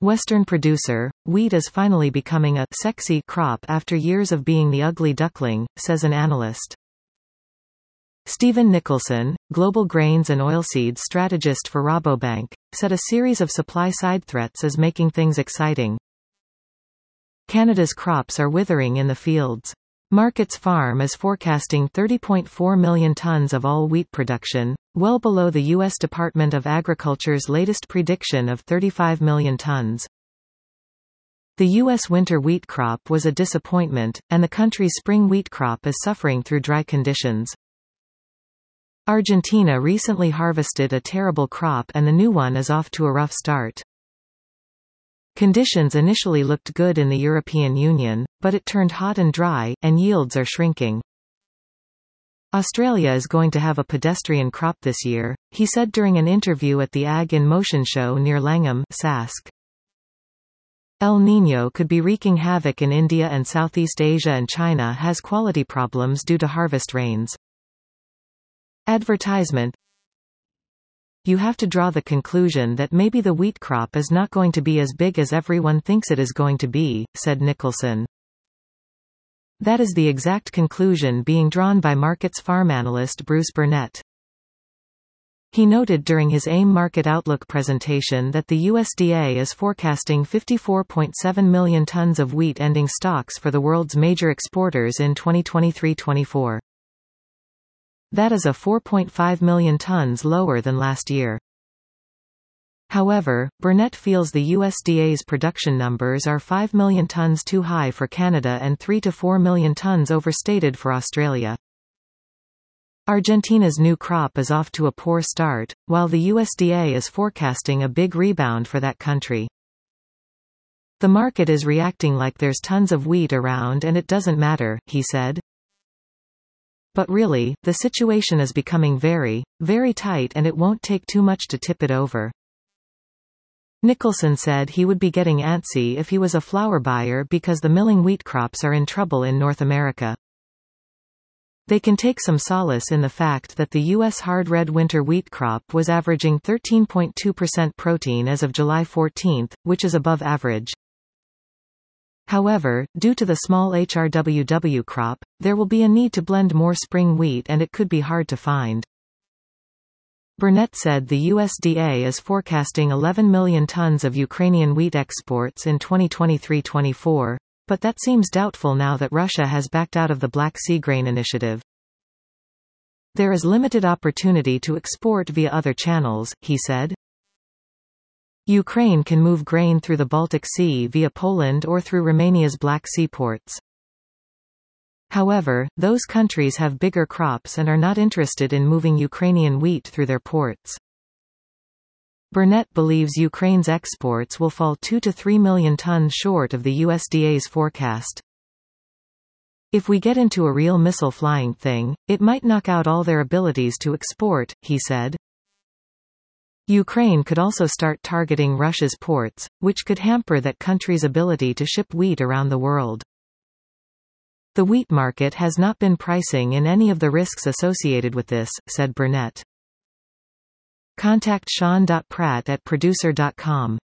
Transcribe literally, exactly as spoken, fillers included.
Western producer, wheat is finally becoming a sexy crop after years of being the ugly duckling, says an analyst. Stephen Nicholson, global grains and oilseeds strategist for Rabobank, said a series of supply-side threats is making things exciting. Canada's crops are withering in the fields. Markets Farm is forecasting thirty point four million tons of all wheat production, well below the U S Department of Agriculture's latest prediction of thirty-five million tons. The U S winter wheat crop was a disappointment, and the country's spring wheat crop is suffering through dry conditions. Argentina recently harvested a terrible crop and the new one is off to a rough start. Conditions initially looked good in the European Union, but it turned hot and dry, and yields are shrinking. Australia is going to have a pedestrian crop this year, he said during an interview at the Ag in Motion show near Langham, Sask. El Niño could be wreaking havoc in India and Southeast Asia, and China has quality problems due to harvest rains. Advertisement. You have to draw the conclusion that maybe the wheat crop is not going to be as big as everyone thinks it is going to be, said Nicholson. That is the exact conclusion being drawn by Markets Farm analyst Bruce Burnett. He noted during his AIM Market Outlook presentation that the U S D A is forecasting fifty-four point seven million tons of wheat ending stocks for the world's major exporters in twenty twenty-three twenty-four. That is a four point five million tons lower than last year. However, Burnett feels the U S D A's production numbers are five million tons too high for Canada and three to four million tons overstated for Australia. Argentina's new crop is off to a poor start, while the U S D A is forecasting a big rebound for that country. The market is reacting like there's tons of wheat around and it doesn't matter, he said. But really, the situation is becoming very, very tight and it won't take too much to tip it over. Nicholson said he would be getting antsy if he was a flour buyer because the milling wheat crops are in trouble in North America. They can take some solace in the fact that the U S hard red winter wheat crop was averaging thirteen point two percent protein as of July fourteenth, which is above average. However, due to the small H R W W crop, there will be a need to blend more spring wheat and it could be hard to find. Burnett said the U S D A is forecasting eleven million tons of Ukrainian wheat exports in twenty twenty-three twenty-four, but that seems doubtful now that Russia has backed out of the Black Sea Grain Initiative. There is limited opportunity to export via other channels, he said. Ukraine can move grain through the Baltic Sea via Poland or through Romania's Black Sea ports. However, those countries have bigger crops and are not interested in moving Ukrainian wheat through their ports. Burnett believes Ukraine's exports will fall two to three million tons short of the U S D A's forecast. If we get into a real missile flying thing, it might knock out all their abilities to export, he said. Ukraine could also start targeting Russia's ports, which could hamper that country's ability to ship wheat around the world. The wheat market has not been pricing in any of the risks associated with this, said Burnett. Contact Sean Pratt at producer dot com.